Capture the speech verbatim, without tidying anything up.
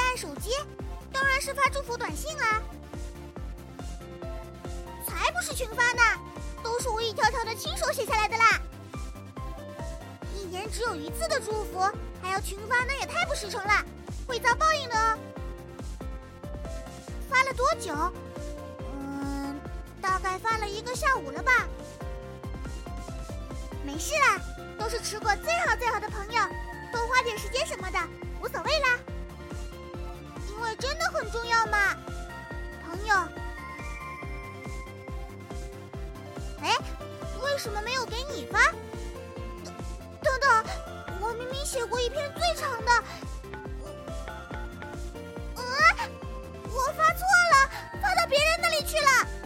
爱手机，当然是发祝福短信啦。才不是群发呢，都是我一条条的亲手写下来的啦。一年只有一次的祝福，还要群发，那也太不实诚了，会遭报应的哦。发了多久？嗯，大概发了一个下午了吧。没事啦，都是吃过最好最好的朋友，多花点时间什么的，无所谓啦。因为真的很重要嘛，朋友。哎，为什么没有给你发？等等等，我明明写过一篇最长的。嗯，我发错了，发到别人那里去了。